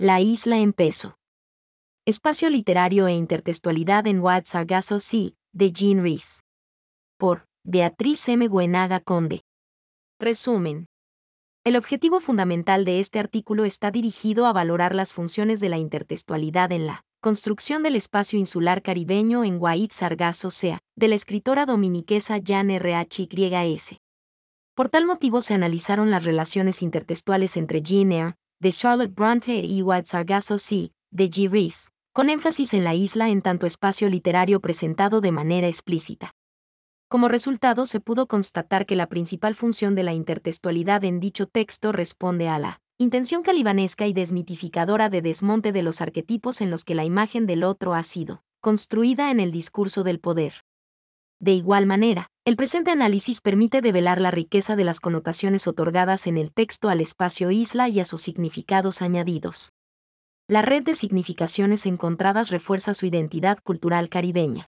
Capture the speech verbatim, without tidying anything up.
La isla en peso. Espacio literario e intertextualidad en Wild Sargasso Sea, de Jean Rhys. Por Beatriz M. Buenaga Conde. Resumen. El objetivo fundamental de este artículo está dirigido a valorar las funciones de la intertextualidad en la construcción del espacio insular caribeño en Wild Sargasso Sea, de la escritora dominiquesa Jan R H Y S. Por tal motivo se analizaron las relaciones intertextuales entre Jane Eyre, de Charlotte Bronte y Wild Sargasso Sea, de G. Rhys, con énfasis en la isla en tanto espacio literario presentado de manera explícita. Como resultado se pudo constatar que la principal función de la intertextualidad en dicho texto responde a la intención calibanesca y desmitificadora de desmonte de los arquetipos en los que la imagen del otro ha sido construida en el discurso del poder. De igual manera, el presente análisis permite develar la riqueza de las connotaciones otorgadas en el texto al espacio isla y a sus significados añadidos. La red de significaciones encontradas refuerza su identidad cultural caribeña.